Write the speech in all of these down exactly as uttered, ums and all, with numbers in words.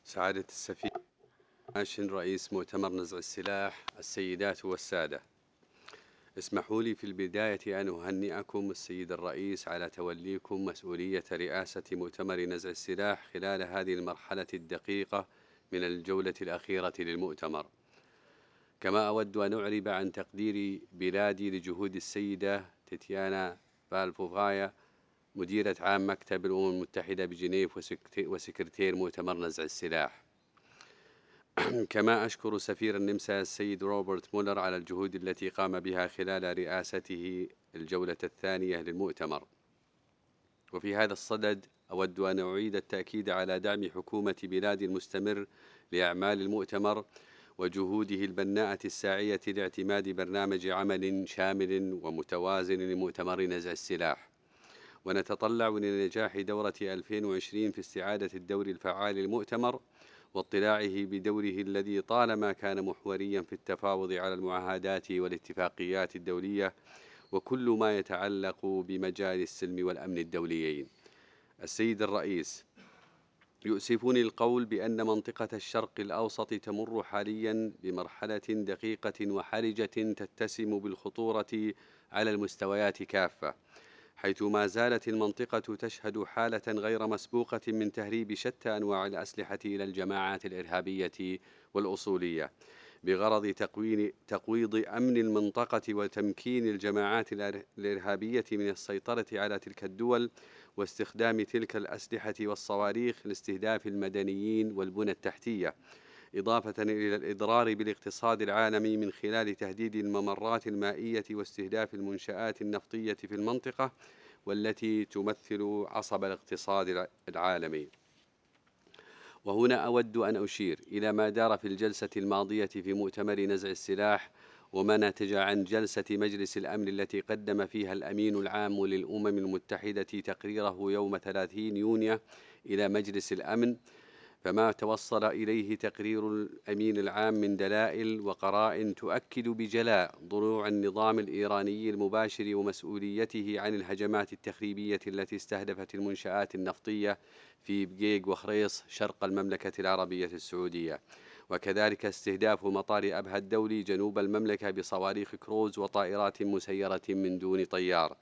سعادة السفير ماشن رئيس مؤتمر نزع السلاح، السيدات والسادة، اسمحوا لي في البداية أن أهنئكم السيد الرئيس على توليكم مسؤولية رئاسة مؤتمر نزع السلاح خلال هذه المرحلة الدقيقة من الجولة الأخيرة للمؤتمر. كما أود أن أعرب عن تقدير بلادي لجهود السيدة تيتيانا بالفوفايا، مديرة عام مكتب الأمم المتحدة بجنيف وسكرتير مؤتمر نزع السلاح. كما أشكر سفير النمسا السيد روبرت مولر على الجهود التي قام بها خلال رئاسته الجولة الثانية للمؤتمر. وفي هذا الصدد أود أن أعيد التأكيد على دعم حكومة بلادي المستمر لأعمال المؤتمر وجهوده البناءة الساعية لاعتماد برنامج عمل شامل ومتوازن لمؤتمر نزع السلاح. ونتطلع لنجاح دورة ألفين وعشرين في استعادة الدور الفعال للمؤتمر واطلاعه بدوره الذي طالما كان محوريا في التفاوض على المعاهدات والاتفاقيات الدولية وكل ما يتعلق بمجال السلم والأمن الدوليين. السيد الرئيس، يؤسفني القول بأن منطقة الشرق الأوسط تمر حاليا بمرحلة دقيقة وحرجة تتسم بالخطورة على المستويات كافة، حيث ما زالت المنطقة تشهد حالة غير مسبوقة من تهريب شتى أنواع الأسلحة إلى الجماعات الإرهابية والأصولية بغرض تقوين تقويض أمن المنطقة وتمكين الجماعات الإرهابية من السيطرة على تلك الدول واستخدام تلك الأسلحة والصواريخ لاستهداف المدنيين والبنى التحتية، إضافة إلى الإضرار بالاقتصاد العالمي من خلال تهديد الممرات المائية واستهداف المنشآت النفطية في المنطقة والتي تمثل عصب الاقتصاد العالمي. وهنا أود أن أشير إلى ما دار في الجلسة الماضية في مؤتمر نزع السلاح وما نتج عن جلسة مجلس الأمن التي قدم فيها الأمين العام للأمم المتحدة تقريره يوم ثلاثين يونيو إلى مجلس الأمن، فما توصل إليه تقرير الأمين العام من دلائل وقرائن تؤكد بجلاء ضلوع النظام الإيراني المباشر ومسؤوليته عن الهجمات التخريبية التي استهدفت المنشآت النفطية في بقيق وخريص شرق المملكة العربية السعودية، وكذلك استهداف مطار أبها الدولي جنوب المملكة بصواريخ كروز وطائرات مسيرة من دون طيار.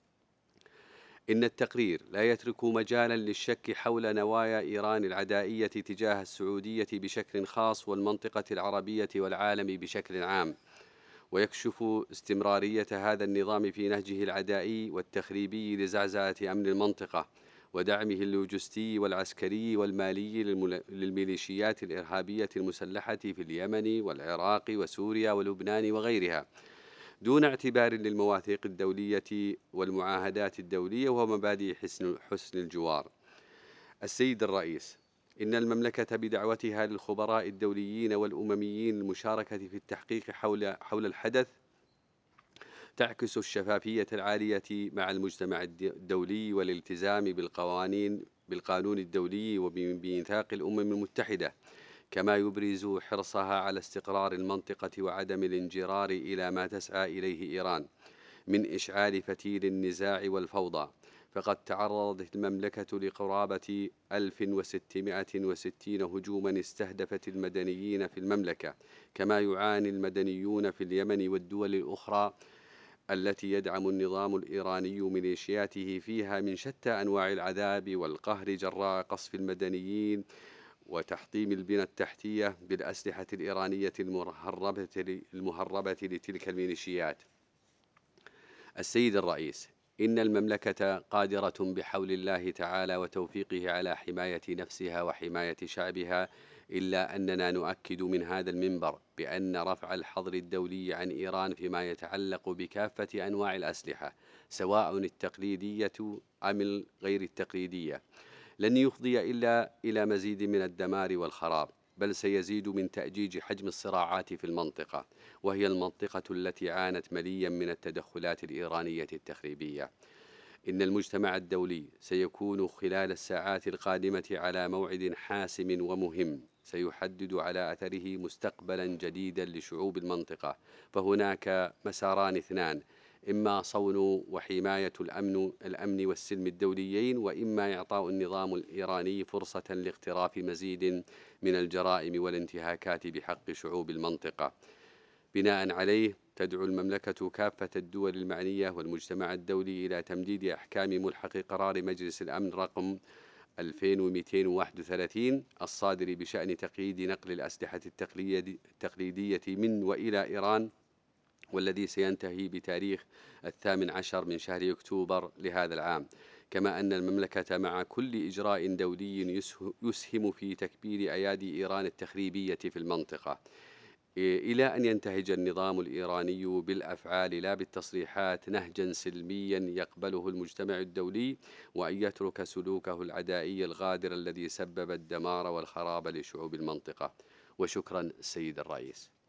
إن التقرير لا يترك مجالا للشك حول نوايا إيران العدائية تجاه السعودية بشكل خاص والمنطقة العربية والعالم بشكل عام، ويكشف استمرارية هذا النظام في نهجه العدائي والتخريبي لزعزعة أمن المنطقة ودعمه اللوجستي والعسكري والمالي للميليشيات الإرهابية المسلحة في اليمن والعراق وسوريا ولبنان وغيرها، دون اعتبار للمواثيق الدولية والمعاهدات الدولية ومبادئ حسن حسن الجوار. السيد الرئيس، إن المملكة بدعوتها للخبراء الدوليين والأمميين للمشاركة في التحقيق حول حول الحدث تعكس الشفافية العالية مع المجتمع الدولي والالتزام بالقوانين بالقانون الدولي وبميثاق الأمم المتحدة، كما يبرز حرصها على استقرار المنطقة وعدم الانجرار إلى ما تسعى إليه إيران من إشعال فتيل النزاع والفوضى. فقد تعرضت المملكة لقرابة ألف وستمائة وستين هجوما استهدفت المدنيين في المملكة، كما يعاني المدنيون في اليمن والدول الأخرى التي يدعم النظام الإيراني ميليشياته فيها من شتى أنواع العذاب والقهر جراء قصف المدنيين وتحطيم البنى التحتية بالأسلحة الإيرانية المهربة المهربة لتلك الميليشيات. السيد الرئيس، إن المملكة قادرة بحول الله تعالى وتوفيقه على حماية نفسها وحماية شعبها، إلا أننا نؤكد من هذا المنبر بأن رفع الحظر الدولي عن إيران فيما يتعلق بكافة أنواع الأسلحة سواء التقليدية أم غير التقليدية لن يفضي إلا إلى مزيد من الدمار والخراب، بل سيزيد من تأجيج حجم الصراعات في المنطقة، وهي المنطقة التي عانت مليا من التدخلات الإيرانية التخريبية. إن المجتمع الدولي سيكون خلال الساعات القادمة على موعد حاسم ومهم سيحدد على أثره مستقبلا جديدا لشعوب المنطقة، فهناك مساران اثنان: إما صون وحماية الأمن الأمن والسلم الدوليين، وإما إعطاء النظام الإيراني فرصة لاقتراف مزيد من الجرائم والانتهاكات بحق شعوب المنطقة. بناء عليه تدعو المملكة كافة الدول المعنية والمجتمع الدولي إلى تمديد أحكام ملحق قرار مجلس الأمن رقم ألفين ومئتين وواحد وثلاثين الصادر بشأن تقييد نقل الأسلحة التقليدية من وإلى إيران، والذي سينتهي بتاريخ الثامن عشر من شهر أكتوبر لهذا العام. كما أن المملكة مع كل إجراء دولي يسهم في تكبير أيادي إيران التخريبية في المنطقة، إلى أن ينتهج النظام الإيراني بالأفعال لا بالتصريحات نهجا سلميا يقبله المجتمع الدولي، وأن يترك سلوكه العدائي الغادر الذي سبب الدمار والخراب لشعوب المنطقة. وشكرا السيد الرئيس.